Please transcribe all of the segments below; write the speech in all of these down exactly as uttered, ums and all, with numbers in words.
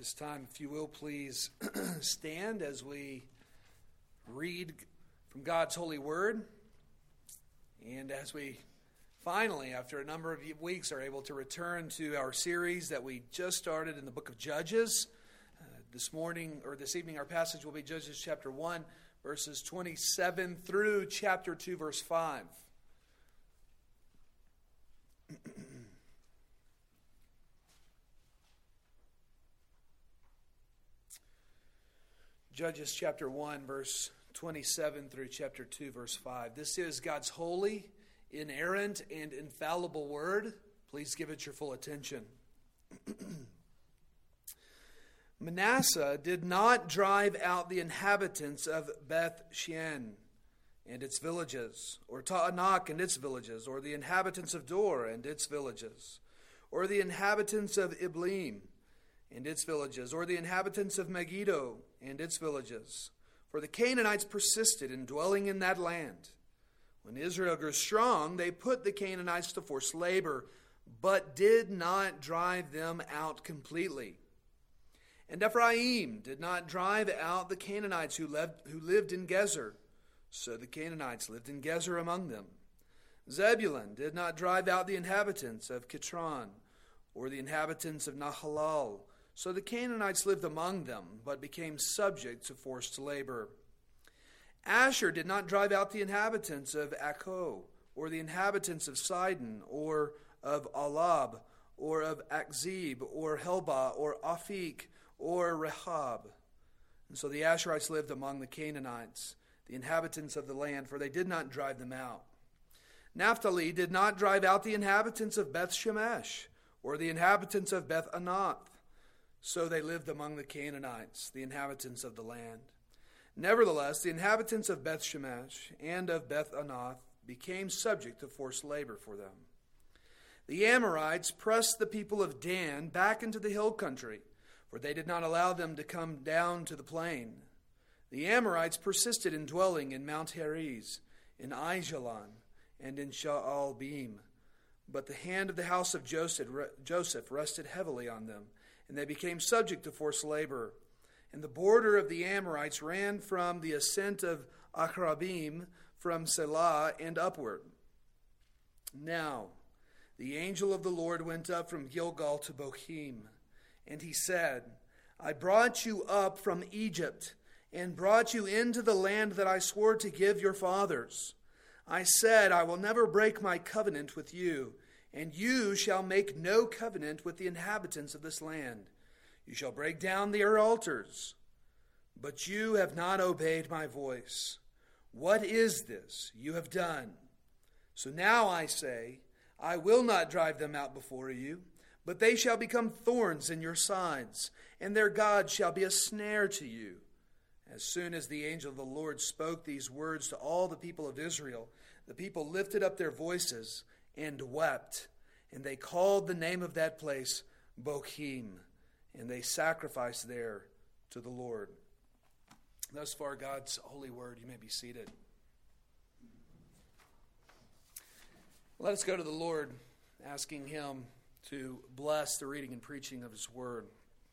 This time, if you will, please stand as we read from God's holy word. And as we finally, after a number of weeks, are able to return to our series that we just started in the book of Judges. Uh, this morning, or this evening, our passage will be Judges chapter one, verses twenty-seven through chapter two, verse five. Judges chapter one, verse twenty-seven through chapter two, verse five. This is God's holy, inerrant, and infallible word. Please give it your full attention. Manasseh did not drive out the inhabitants of Beth Shean and its villages, or Taanach and its villages, or the inhabitants of Dor and its villages, or the inhabitants of Ibleam and its villages, or the inhabitants of Megiddo and its villages. For the Canaanites persisted in dwelling in that land. When Israel grew strong, they put the Canaanites to forced labor, but did not drive them out completely. And Ephraim did not drive out the Canaanites who lived, who lived in Gezer, so the Canaanites lived in Gezer among them. Zebulun did not drive out the inhabitants of Kitron, or the inhabitants of Nahalal, so the Canaanites lived among them, but became subject to forced labor. Asher did not drive out the inhabitants of Akko, or the inhabitants of Sidon, or of Alab, or of Akzib, or Helba, or Aphik, or Rehob. And so the Asherites lived among the Canaanites, the inhabitants of the land, for they did not drive them out. Naphtali did not drive out the inhabitants of Beth Shemesh, or the inhabitants of Beth Anath. So they lived among the Canaanites, the inhabitants of the land. Nevertheless, the inhabitants of Beth Shemesh and of Beth Anath became subject to forced labor for them. The Amorites pressed the people of Dan back into the hill country, for they did not allow them to come down to the plain. The Amorites persisted in dwelling in Mount Heriz, in Aijalon, and in Sha'albim. But the hand of the house of Joseph rested heavily on them, and they became subject to forced labor. And the border of the Amorites ran from the ascent of Achrabim, from Selah and upward. Now the angel of the Lord went up from Gilgal to Bochim, and he said, I brought you up from Egypt, and brought you into the land that I swore to give your fathers. I said, I will never break my covenant with you, and you shall make no covenant with the inhabitants of this land. You shall break down their altars. But you have not obeyed my voice. What is this you have done? So now I say, I will not drive them out before you, but they shall become thorns in your sides, and their God shall be a snare to you. As soon as the angel of the Lord spoke these words to all the people of Israel, the people lifted up their voices and wept, and they called the name of that place Bochim, and they sacrificed there to the Lord. Thus far, God's holy word. You may be seated. Let us go to the Lord, asking him to bless the reading and preaching of his word.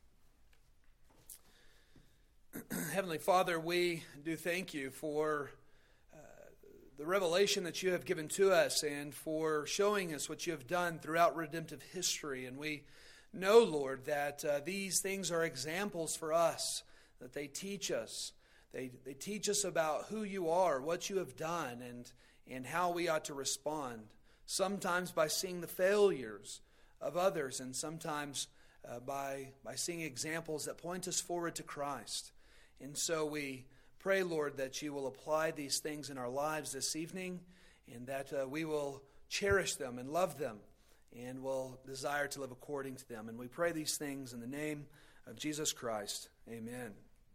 Heavenly Father, we do thank you for uh, the revelation that you have given to us and for showing us what you have done throughout redemptive history. And we know, Lord, that uh, these things are examples for us, that they teach us. They, they teach us about who you are, what you have done, and, and how we ought to respond. Sometimes by seeing the failures of others, and sometimes uh, by, by seeing examples that point us forward to Christ. And so we pray, Lord, that you will apply these things in our lives this evening, and that uh, we will cherish them and love them, and will desire to live according to them. And we pray these things in the name of Jesus Christ. Amen.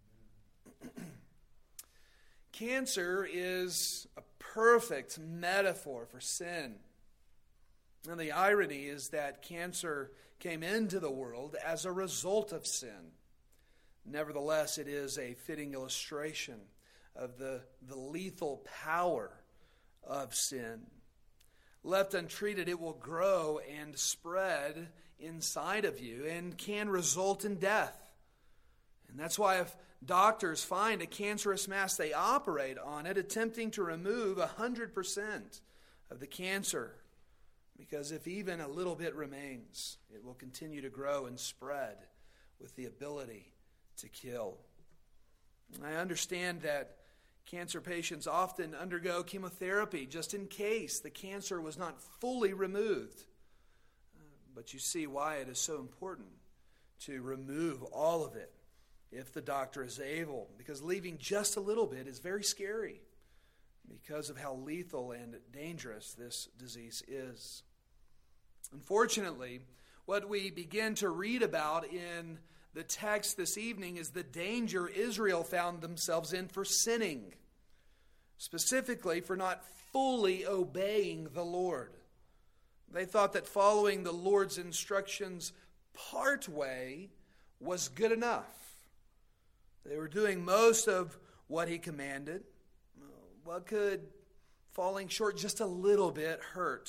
Cancer is a perfect metaphor for sin. And the irony is that cancer came into the world as a result of sin. Nevertheless, it is a fitting illustration of the, the lethal power of sin. Left untreated, it will grow and spread inside of you and can result in death. And that's why if doctors find a cancerous mass, they operate on it, attempting to remove one hundred percent of the cancer. Because if even a little bit remains, it will continue to grow and spread with the ability to kill. I understand that cancer patients often undergo chemotherapy just in case the cancer was not fully removed. But you see why it is so important to remove all of it if the doctor is able, because leaving just a little bit is very scary because of how lethal and dangerous this disease is. Unfortunately, what we begin to read about in the text this evening is the danger Israel found themselves in for sinning, specifically for not fully obeying the Lord. They thought that following the Lord's instructions part way was good enough. They were doing most of what he commanded. What could falling short just a little bit hurt?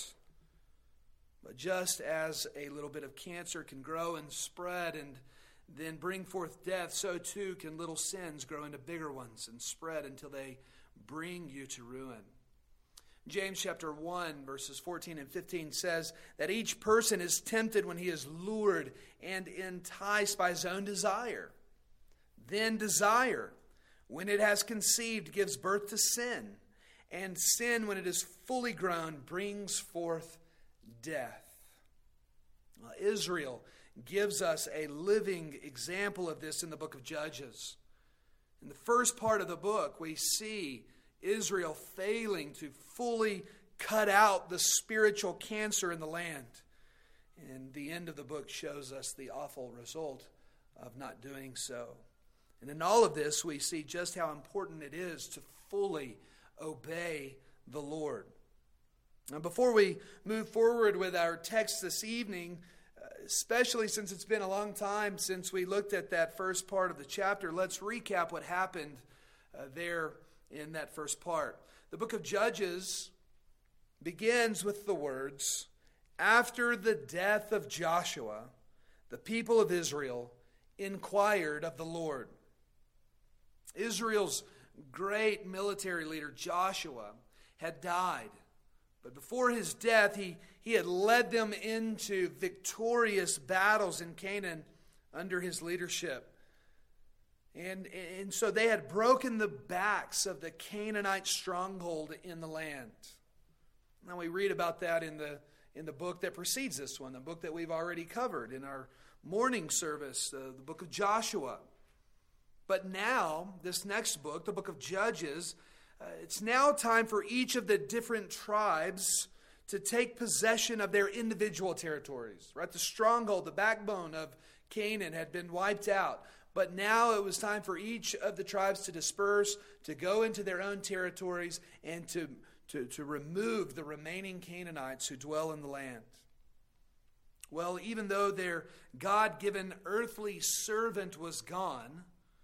But just as a little bit of cancer can grow and spread and then bring forth death, so too can little sins grow into bigger ones and spread until they bring you to ruin. James chapter one, verses fourteen and fifteen says that each person is tempted when he is lured and enticed by his own desire. Then desire, when it has conceived, gives birth to sin. And sin, when it is fully grown, brings forth death. Well, Israel gives us a living example of this in the book of Judges. In the first part of the book, we see Israel failing to fully cut out the spiritual cancer in the land. And the end of the book shows us the awful result of not doing so. And in all of this, we see just how important it is to fully obey the Lord. Now, before we move forward with our text this evening, especially since it's been a long time since we looked at that first part of the chapter, let's recap what happened uh, there in that first part. The book of Judges begins with the words, "After the death of Joshua, the people of Israel inquired of the Lord." Israel's great military leader, Joshua, had died. But before his death, he, he had led them into victorious battles in Canaan under his leadership. And, and so they had broken the backs of the Canaanite stronghold in the land. Now we read about that in the, in the book that precedes this one, the book that we've already covered in our morning service, uh, the book of Joshua. But now, this next book, the book of Judges, uh, it's now time for each of the different tribes to take possession of their individual territories. Right? The stronghold, the backbone of Canaan had been wiped out. But now it was time for each of the tribes to disperse, to go into their own territories, and to, to, to remove the remaining Canaanites who dwell in the land. Well, even though their God-given earthly servant was gone,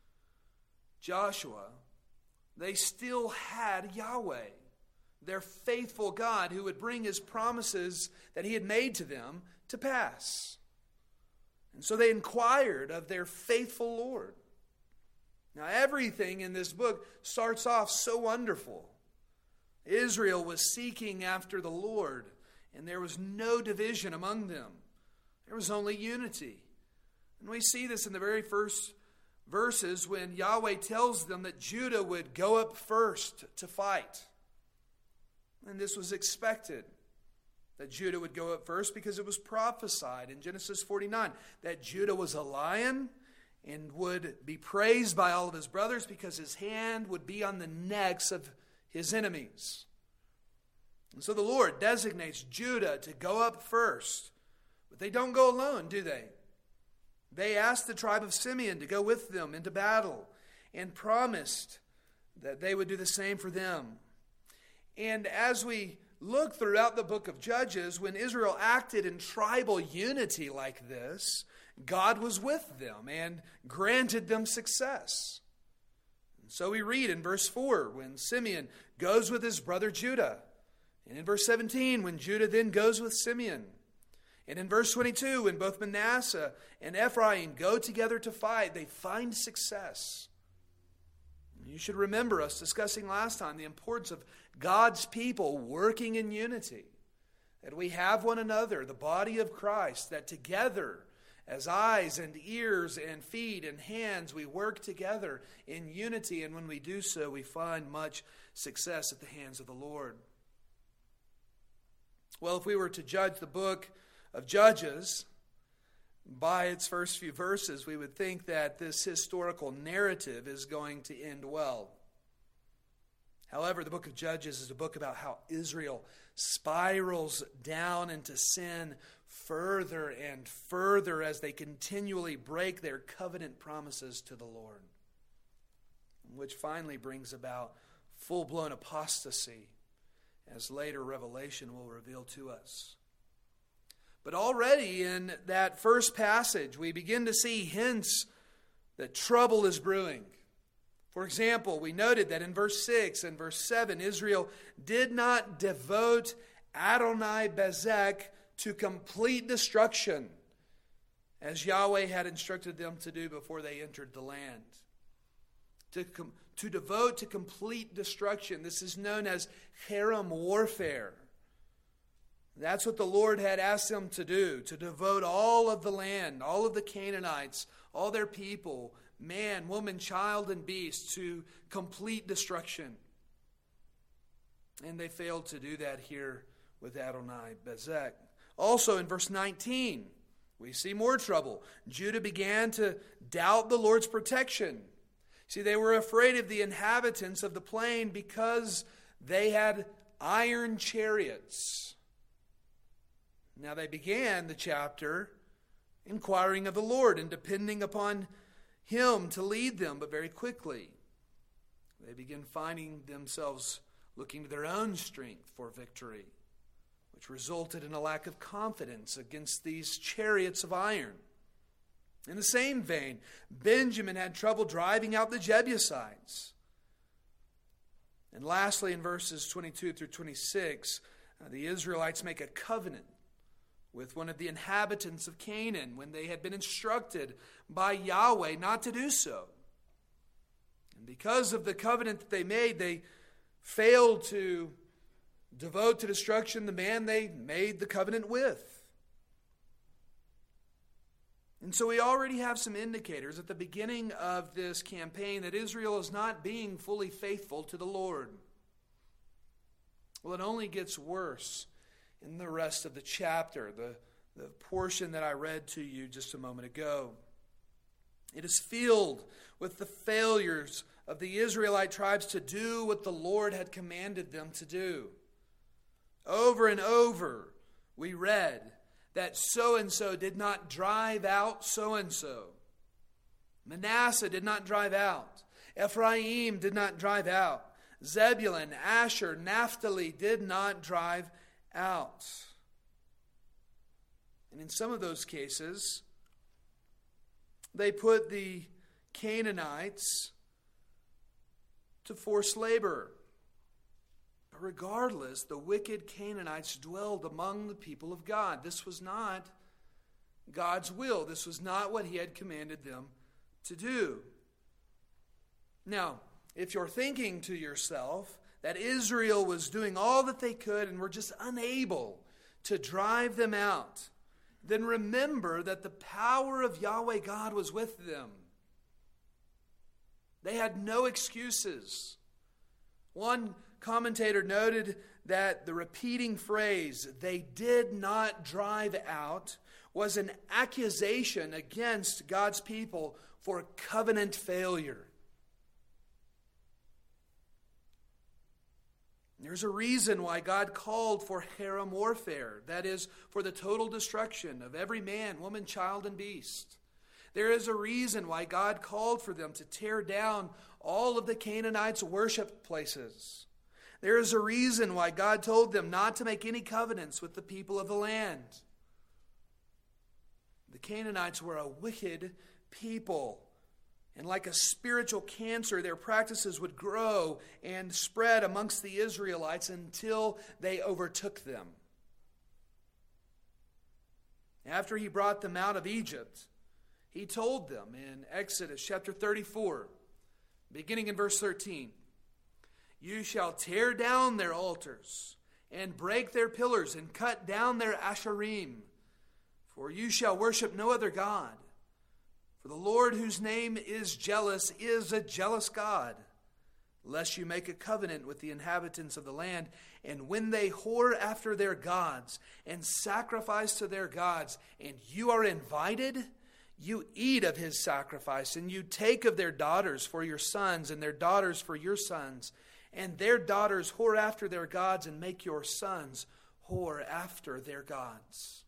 Joshua, they still had Yahweh, their faithful God who would bring his promises that he had made to them to pass. And so they inquired of their faithful Lord. Now, everything in this book starts off so wonderful. Israel was seeking after the Lord, and there was no division among them. There was only unity. And we see this in the very first verses when Yahweh tells them that Judah would go up first to fight. And this was expected, that Judah would go up first, because it was prophesied in Genesis forty-nine that Judah was a lion and would be praised by all of his brothers because his hand would be on the necks of his enemies. And so the Lord designates Judah to go up first. But they don't go alone, do they? They asked the tribe of Simeon to go with them into battle and promised that they would do the same for them. And as we look throughout the book of Judges, when Israel acted in tribal unity like this, God was with them and granted them success. And so we read in verse four, when Simeon goes with his brother Judah. And in verse seventeen, when Judah then goes with Simeon. And in verse twenty-two, when both Manasseh and Ephraim go together to fight, they find success. You should remember us discussing last time the importance of God's people working in unity. That we have one another, the body of Christ, that together, as eyes and ears and feet and hands, we work together in unity. And when we do so, we find much success at the hands of the Lord. Well, if we were to judge the book of Judges by its first few verses, we would think that this historical narrative is going to end well. However, the book of Judges is a book about how Israel spirals down into sin further and further as they continually break their covenant promises to the Lord, which finally brings about full-blown apostasy, as later Revelation will reveal to us. But already in that first passage, we begin to see hints that trouble is brewing. For example, we noted that in verse six and verse seven, Israel did not devote Adoni-Bezek to complete destruction, as Yahweh had instructed them to do before they entered the land. To, com- to devote to complete destruction. This is known as harem warfare. That's what the Lord had asked them to do, to devote all of the land, all of the Canaanites, all their people, man, woman, child, and beast, to complete destruction. And they failed to do that here with Adoni-Bezek. Also in verse nineteen, we see more trouble. Judah began to doubt the Lord's protection. See, they were afraid of the inhabitants of the plain because they had iron chariots. Now they began the chapter inquiring of the Lord and depending upon Him to lead them, but very quickly they begin finding themselves looking to their own strength for victory, which resulted in a lack of confidence against these chariots of iron. In the same vein, Benjamin had trouble driving out the Jebusites. And lastly, in verses twenty-two through twenty-six, uh, the Israelites make a covenant with one of the inhabitants of Canaan when they had been instructed by Yahweh not to do so. And because of the covenant that they made, they failed to devote to destruction the man they made the covenant with. And so we already have some indicators at the beginning of this campaign that Israel is not being fully faithful to the Lord. Well, it only gets worse in the rest of the chapter, the, the portion that I read to you just a moment ago. It is filled with the failures of the Israelite tribes to do what the Lord had commanded them to do. Over and over, we read that so-and-so did not drive out so-and-so. Manasseh did not drive out. Ephraim did not drive out. Zebulun, Asher, Naphtali did not drive out. And in some of those cases, they put the Canaanites to forced labor. But regardless, the wicked Canaanites dwelled among the people of God. This was not God's will. This was not what He had commanded them to do. Now, if you're thinking to yourself that Israel was doing all that they could and were just unable to drive them out, then remember that the power of Yahweh God was with them. They had no excuses. One commentator noted that the repeating phrase, "they did not drive out," was an accusation against God's people for covenant failure. There's a reason why God called for harem warfare, that is, for the total destruction of every man, woman, child, and beast. There is a reason why God called for them to tear down all of the Canaanites' worship places. There is a reason why God told them not to make any covenants with the people of the land. The Canaanites were a wicked people. And like a spiritual cancer, their practices would grow and spread amongst the Israelites until they overtook them. After he brought them out of Egypt, he told them in Exodus chapter thirty-four, beginning in verse thirteen, "You shall tear down their altars and break their pillars and cut down their asherim, for you shall worship no other God. For the Lord, whose name is jealous, is a jealous God. Lest you make a covenant with the inhabitants of the land, and when they whore after their gods and sacrifice to their gods, and you are invited, you eat of his sacrifice, and you take of their daughters for your sons, and their daughters for your sons, and their daughters whore after their gods, and make your sons whore after their gods."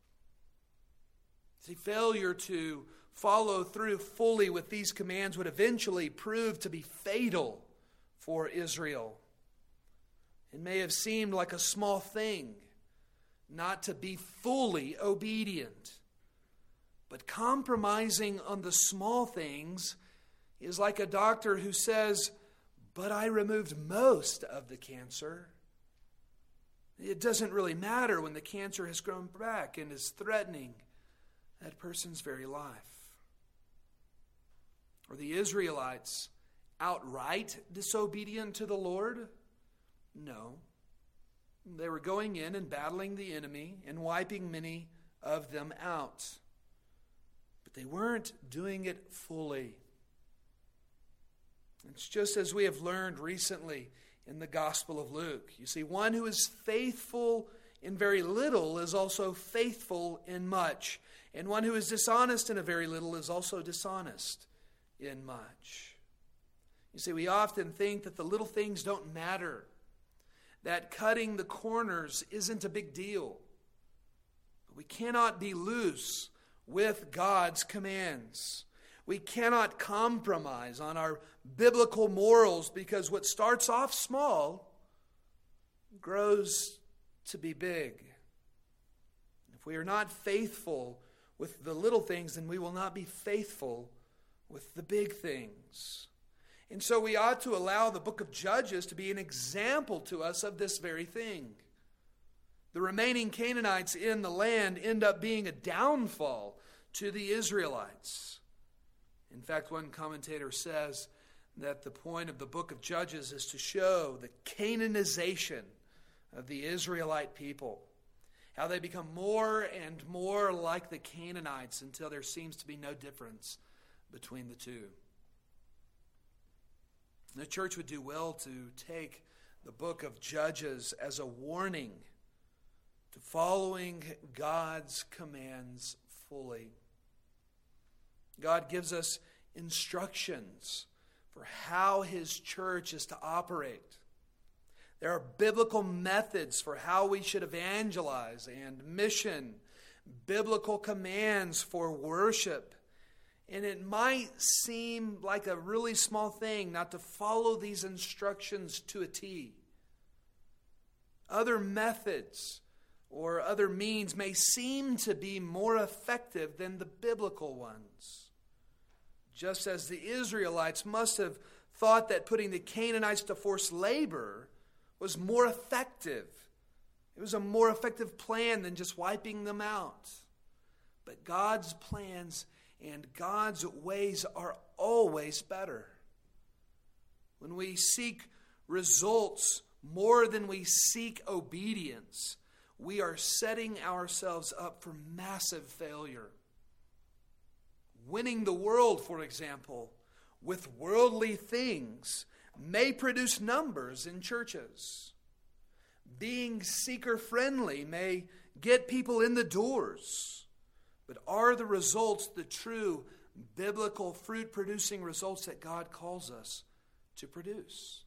See, failure to follow through fully with these commands would eventually prove to be fatal for Israel. It may have seemed like a small thing not to be fully obedient. But compromising on the small things is like a doctor who says, "But I removed most of the cancer." It doesn't really matter when the cancer has grown back and is threatening that person's very life. Were the Israelites outright disobedient to the Lord? No. They were going in and battling the enemy and wiping many of them out. But they weren't doing it fully. It's just as we have learned recently in the Gospel of Luke. You see, one who is faithful in very little is also faithful in much. And one who is dishonest in a very little is also dishonest in much. You see, we often think that the little things don't matter, that cutting the corners isn't a big deal. But we cannot be loose with God's commands. We cannot compromise on our biblical morals, because what starts off small grows to be big. If we are not faithful with the little things, then we will not be faithful with the big things. And so we ought to allow the book of Judges to be an example to us of this very thing. The remaining Canaanites in the land end up being a downfall to the Israelites. In fact, one commentator says that the point of the book of Judges is to show the Canaanization of the Israelite people, how they become more and more like the Canaanites until there seems to be no difference between the two. The church would do well to take the book of Judges as a warning to following God's commands fully. God gives us instructions for how his church is to operate. There are biblical methods for how we should evangelize and mission, biblical commands for worship. And it might seem like a really small thing not to follow these instructions to a T. Other methods or other means may seem to be more effective than the biblical ones. Just as the Israelites must have thought that putting the Canaanites to forced labor was more effective. It was a more effective plan than just wiping them out. But God's plans and God's ways are always better. When we seek results more than we seek obedience, we are setting ourselves up for massive failure. Winning the world, for example, with worldly things may produce numbers in churches. Being seeker-friendly may get people in the doors. But are the results the true biblical fruit-producing results that God calls us to produce?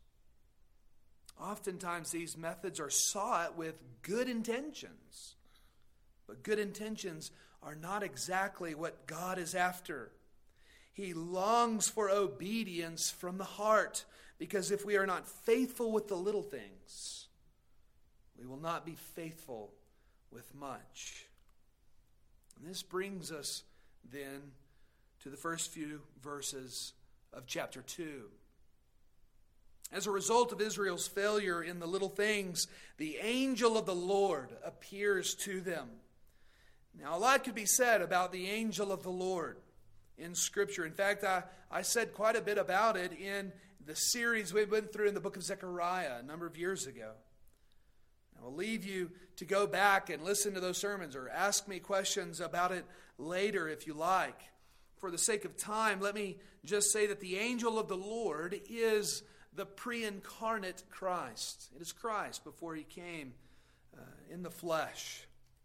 Oftentimes these methods are sought with good intentions. But good intentions are not exactly what God is after. He longs for obedience from the heart, because if we are not faithful with the little things, we will not be faithful with much. And this brings us then to the first few verses of chapter two. As a result of Israel's failure in the little things, the angel of the Lord appears to them. Now, a lot could be said about the angel of the Lord in Scripture. In fact, I, I said quite a bit about it in the series we went through in the book of Zechariah a number of years ago. I will leave you to go back and listen to those sermons or ask me questions about it later if you like. For the sake of time, let me just say that the angel of the Lord is the pre-incarnate Christ. It is Christ before he came uh, in the flesh.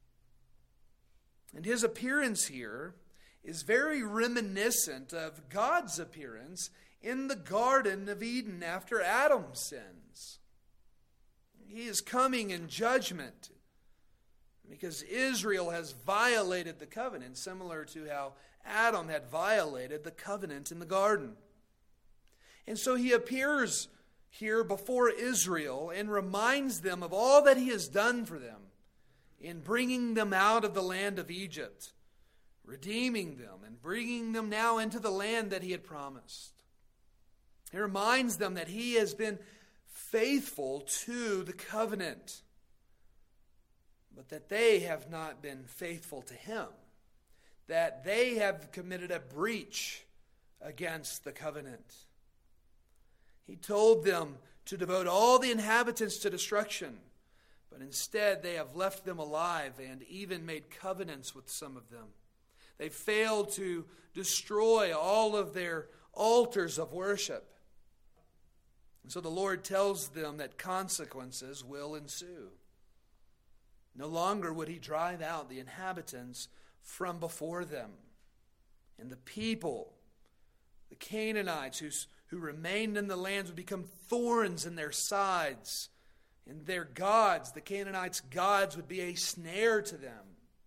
And his appearance here is very reminiscent of God's appearance in the Garden of Eden after Adam sins. He is coming in judgment because Israel has violated the covenant, similar to how Adam had violated the covenant in the garden. And so he appears here before Israel and reminds them of all that he has done for them in bringing them out of the land of Egypt, redeeming them and bringing them now into the land that he had promised. He reminds them that he has been faithful to the covenant, but that they have not been faithful to him, that they have committed a breach against the covenant. He told them to devote all the inhabitants to destruction, but instead they have left them alive and even made covenants with some of them. They failed to destroy all of their altars of worship. And so the Lord tells them that consequences will ensue. No longer would he drive out the inhabitants from before them. And the people, the Canaanites who, who remained in the lands, would become thorns in their sides. And their gods, the Canaanites' gods, would be a snare to them.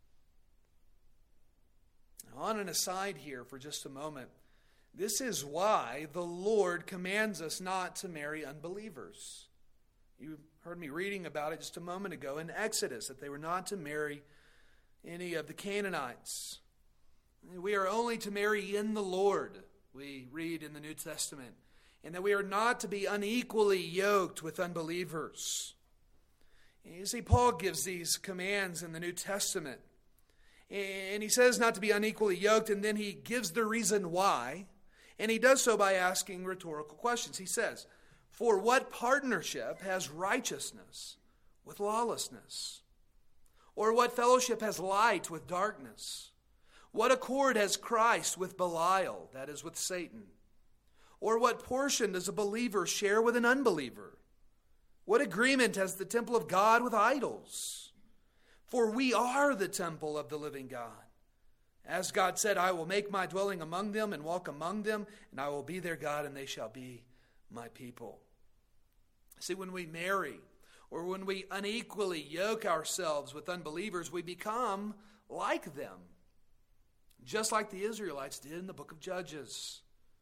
Now, on an aside here for just a moment, this is why the Lord commands us not to marry unbelievers. You heard me reading about it just a moment ago in Exodus, that they were not to marry any of the Canaanites. We are only to marry in the Lord, we read in the New Testament, and that we are not to be unequally yoked with unbelievers. You see, Paul gives these commands in the New Testament, and he says not to be unequally yoked, and then he gives the reason why. And he does so by asking rhetorical questions. He says, "For what partnership has righteousness with lawlessness? Or what fellowship has light with darkness? What accord has Christ with Belial, that is, with Satan? Or what portion does a believer share with an unbeliever? What agreement has the temple of God with idols? For we are the temple of the living God. As God said, I will make my dwelling among them and walk among them, and I will be their God, and they shall be my people." See, when we marry, or when we unequally yoke ourselves with unbelievers, we become like them, just like the Israelites did in the book of Judges.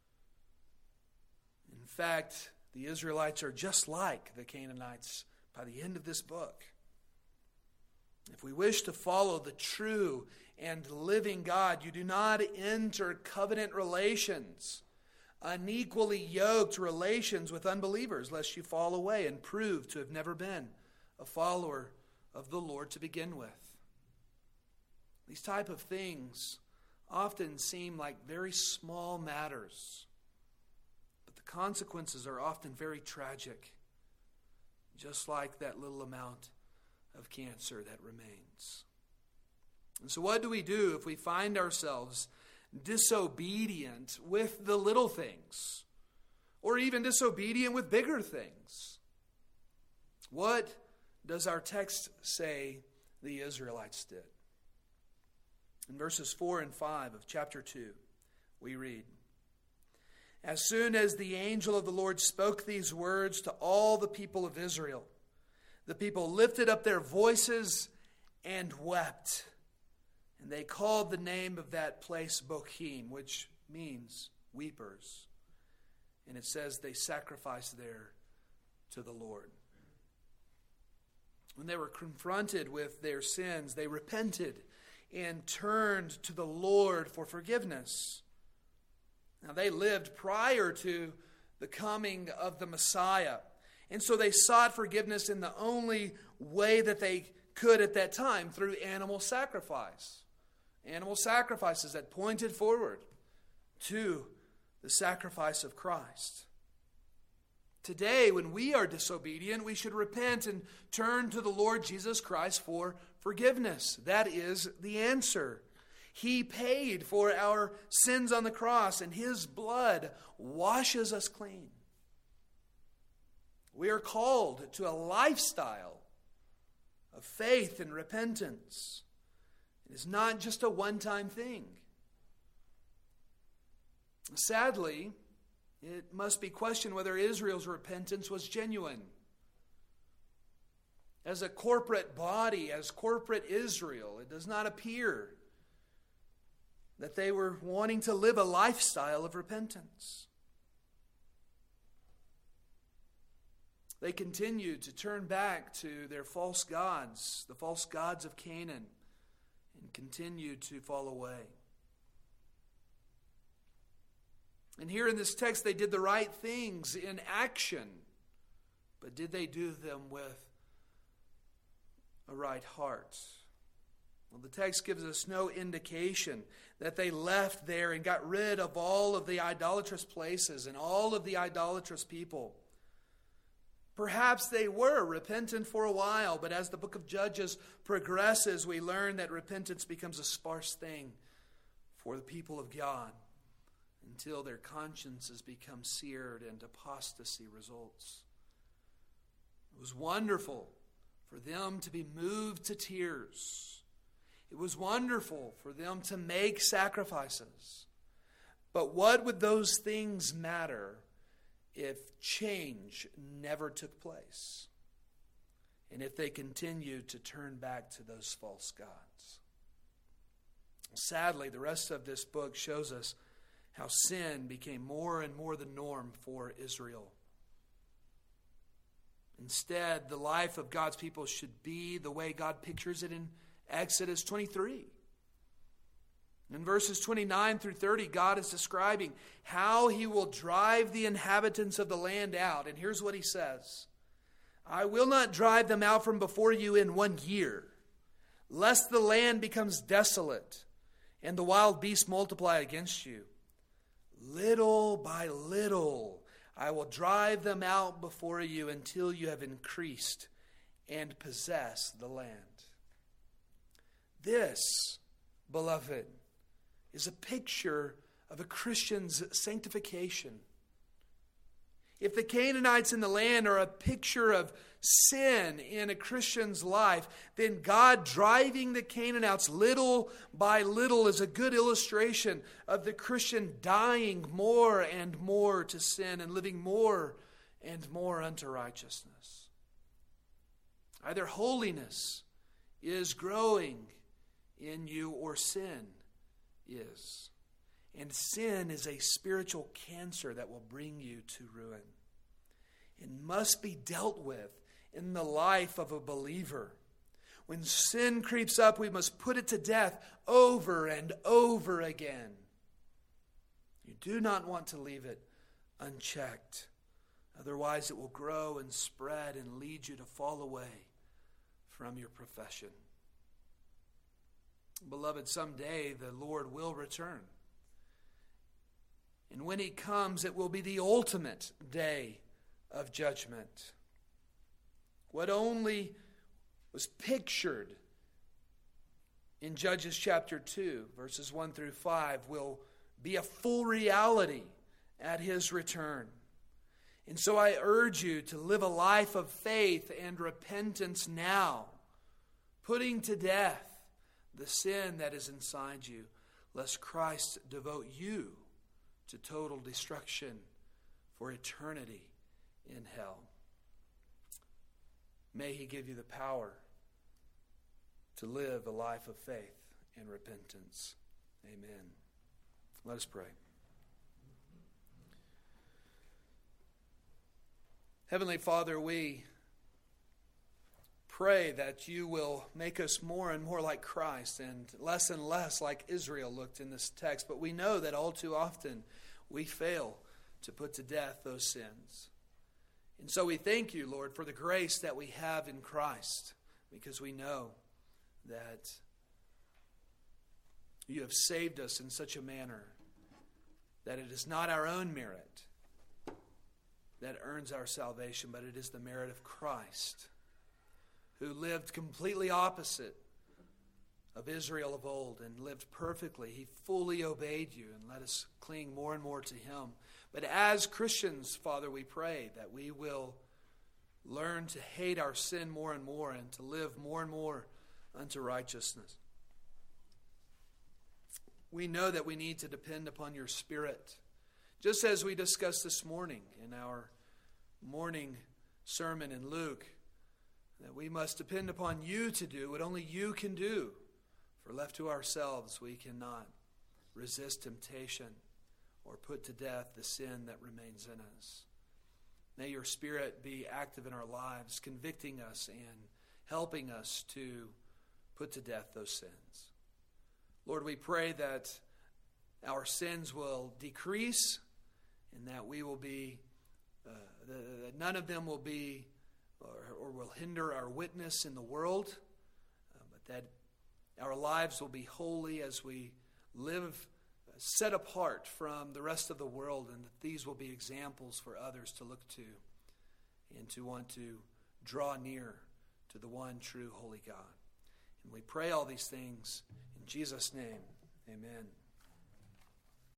In fact, the Israelites are just like the Canaanites by the end of this book. If we wish to follow the true and living God, you do not enter covenant relations, unequally yoked relations with unbelievers, lest you fall away and prove to have never been a follower of the Lord to begin with. These type of things often seem like very small matters, but the consequences are often very tragic, just like that little amount of cancer that remains. And so what do we do if we find ourselves disobedient with the little things, or even disobedient with bigger things? What does our text say the Israelites did? In verses four and five of chapter two, we read, "As soon as the angel of the Lord spoke these words to all the people of Israel, the people lifted up their voices and wept. And they called the name of that place Bochim, which means weepers. And it says they sacrificed there to the Lord." When they were confronted with their sins, they repented and turned to the Lord for forgiveness. Now, they lived prior to the coming of the Messiah. And so they sought forgiveness in the only way that they could at that time, through animal sacrifice. animal sacrifices that pointed forward to the sacrifice of Christ. Today, when we are disobedient, we should repent and turn to the Lord Jesus Christ for forgiveness. That is the answer. He paid for our sins on the cross, and His blood washes us clean. We are called to a lifestyle of faith and repentance. It is not just a one-time thing. Sadly, it must be questioned whether Israel's repentance was genuine. As a corporate body, as corporate Israel, it does not appear that they were wanting to live a lifestyle of repentance. They continued to turn back to their false gods, the false gods of Canaan, and continued to fall away. And here in this text, they did the right things in action, but did they do them with a right heart? Well, the text gives us no indication that they left there and got rid of all of the idolatrous places and all of the idolatrous people. Perhaps they were repentant for a while, but as the book of Judges progresses, we learn that repentance becomes a sparse thing for the people of God until their consciences become seared and apostasy results. It was wonderful for them to be moved to tears. It was wonderful for them to make sacrifices. But what would those things matter if change never took place? And if they continued to turn back to those false gods? Sadly, the rest of this book shows us how sin became more and more the norm for Israel. Instead, the life of God's people should be the way God pictures it in Exodus twenty-three. In verses twenty-nine through thirty, God is describing how He will drive the inhabitants of the land out. And here's what He says: I will not drive them out from before you in one year, lest the land becomes desolate and the wild beasts multiply against you. Little by little, I will drive them out before you until you have increased and possess the land. This, beloved, is a picture of a Christian's sanctification. If the Canaanites in the land are a picture of sin in a Christian's life, then God driving the Canaanites little by little is a good illustration of the Christian dying more and more to sin and living more and more unto righteousness. Either holiness is growing in you or sin is. And sin is a spiritual cancer that will bring you to ruin. It must be dealt with in the life of a believer. When sin creeps up, we must put it to death over and over again. You do not want to leave it unchecked. Otherwise, it will grow and spread and lead you to fall away from your profession. Beloved, someday the Lord will return. And when He comes, it will be the ultimate day of judgment. What only was pictured in Judges chapter two, verses one through five, will be a full reality at His return. And so I urge you to live a life of faith and repentance now, putting to death the sin that is inside you, lest Christ devote you to total destruction for eternity in hell. May He give you the power to live a life of faith and repentance. Amen. Let us pray. Heavenly Father, we pray that You will make us more and more like Christ and less and less like Israel looked in this text. But we know that all too often we fail to put to death those sins. And so we thank You, Lord, for the grace that we have in Christ, because we know that You have saved us in such a manner that it is not our own merit that earns our salvation, but it is the merit of Christ, who lived completely opposite of Israel of old and lived perfectly. He fully obeyed you, and let us cling more and more to him. But as Christians, Father, we pray that we will learn to hate our sin more and more and to live more and more unto righteousness. We know that we need to depend upon your Spirit, just as we discussed this morning in our morning sermon in Luke, that we must depend upon you to do what only you can do. For left to ourselves, we cannot resist temptation or put to death the sin that remains in us. May your Spirit be active in our lives, convicting us and helping us to put to death those sins. Lord, we pray that our sins will decrease and that we will be, uh, that none of them will be or, or will hinder our witness in the world, uh, but that our lives will be holy as we live uh, set apart from the rest of the world, and that these will be examples for others to look to and to want to draw near to the one true holy God. And we pray all these things in Jesus' name. Amen.